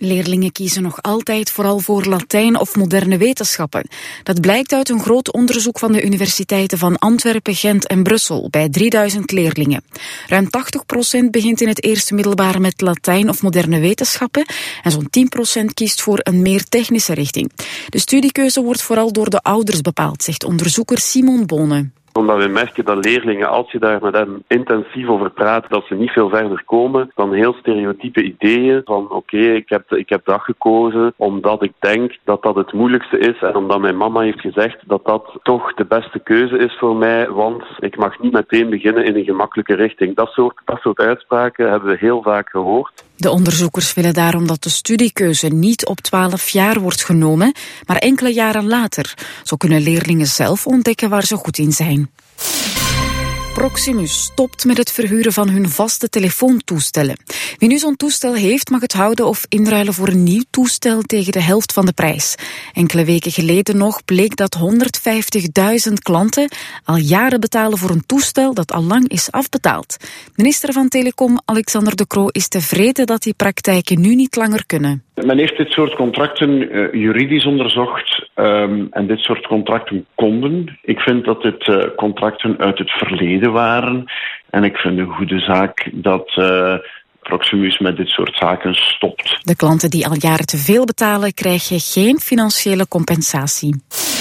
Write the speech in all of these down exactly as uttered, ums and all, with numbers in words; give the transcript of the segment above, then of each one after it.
Leerlingen kiezen nog altijd vooral voor Latijn of moderne wetenschappen. Dat blijkt uit een groot onderzoek van de universiteiten van Antwerpen, Gent en Brussel bij drieduizend leerlingen. Ruim tachtig procent begint in het eerste middelbaar met Latijn of moderne wetenschappen en zo'n tien procent kiest voor een meer technische richting. De studiekeuze wordt vooral door de ouders bepaald, zegt onderzoeker Simon Bonen. Omdat we merken dat leerlingen, als je daar met hen intensief over praat, dat ze niet veel verder komen dan heel stereotype ideeën van oké, okay, ik heb ik heb dat gekozen omdat ik denk dat dat het moeilijkste is en omdat mijn mama heeft gezegd dat dat toch de beste keuze is voor mij, want ik mag niet meteen beginnen in een gemakkelijke richting. Dat soort, dat soort uitspraken hebben we heel vaak gehoord. De onderzoekers willen daarom dat de studiekeuze niet op twaalf jaar wordt genomen, maar enkele jaren later. Zo kunnen leerlingen zelf ontdekken waar ze goed in zijn. Proximus stopt met het verhuren van hun vaste telefoontoestellen. Wie nu zo'n toestel heeft, mag het houden of inruilen voor een nieuw toestel tegen de helft van de prijs. Enkele weken geleden nog bleek dat honderdvijftigduizend klanten al jaren betalen voor een toestel dat al lang is afbetaald. Minister van Telecom Alexander De Croo is tevreden dat die praktijken nu niet langer kunnen. Men heeft dit soort contracten uh, juridisch onderzocht um, en dit soort contracten konden. Ik vind dat dit uh, contracten uit het verleden waren en ik vind een goede zaak dat uh, Proximus met dit soort zaken stopt. De klanten die al jaren te veel betalen krijgen geen financiële compensatie.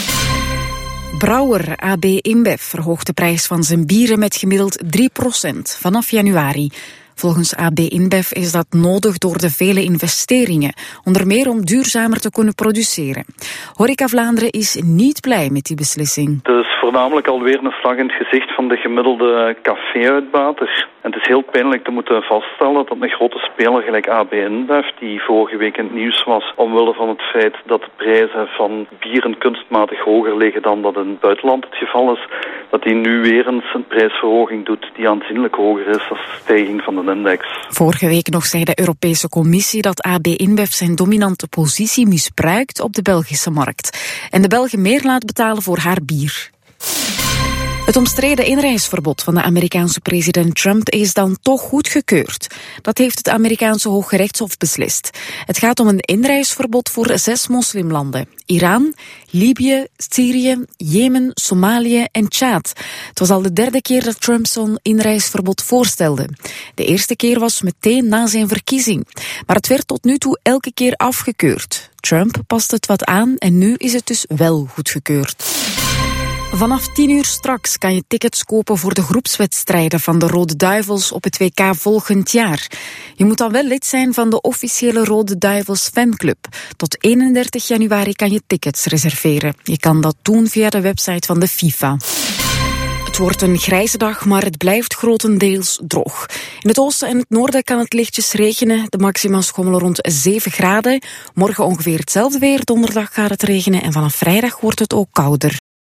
Brouwer A B InBev verhoogt de prijs van zijn bieren met gemiddeld drie procent vanaf januari. Volgens A B InBev is dat nodig door de vele investeringen, onder meer om duurzamer te kunnen produceren. Horeca Vlaanderen is niet blij met die beslissing. Het is voornamelijk alweer een slag in het gezicht van de gemiddelde café-uitbater. En het is heel pijnlijk te moeten vaststellen dat een grote speler gelijk A B InBev, die vorige week in het nieuws was, omwille van het feit dat de prijzen van bieren kunstmatig hoger liggen dan dat in het buitenland het geval is, dat die nu weer eens een prijsverhoging doet die aanzienlijk hoger is dan de stijging van de index. Vorige week nog zei de Europese Commissie dat A B InBev zijn dominante positie misbruikt op de Belgische markt en de Belgen meer laat betalen voor haar bier. Het omstreden inreisverbod van de Amerikaanse president Trump is dan toch goedgekeurd. Dat heeft het Amerikaanse Hooggerechtshof beslist. Het gaat om een inreisverbod voor zes moslimlanden. Iran, Libië, Syrië, Jemen, Somalië en Tjaad. Het was al de derde keer dat Trump zo'n inreisverbod voorstelde. De eerste keer was meteen na zijn verkiezing. Maar het werd tot nu toe elke keer afgekeurd. Trump past het wat aan en nu is het dus wel goedgekeurd. Vanaf tien uur straks kan je tickets kopen voor de groepswedstrijden van de Rode Duivels op het W K volgend jaar. Je moet dan wel lid zijn van de officiële Rode Duivels fanclub. Tot eenendertig januari kan je tickets reserveren. Je kan dat doen via de website van de FIFA. Het wordt een grijze dag, maar het blijft grotendeels droog. In het oosten en het noorden kan het lichtjes regenen. De maxima schommelen rond zeven graden. Morgen ongeveer hetzelfde weer. Donderdag gaat het regenen en vanaf vrijdag wordt het ook kouder.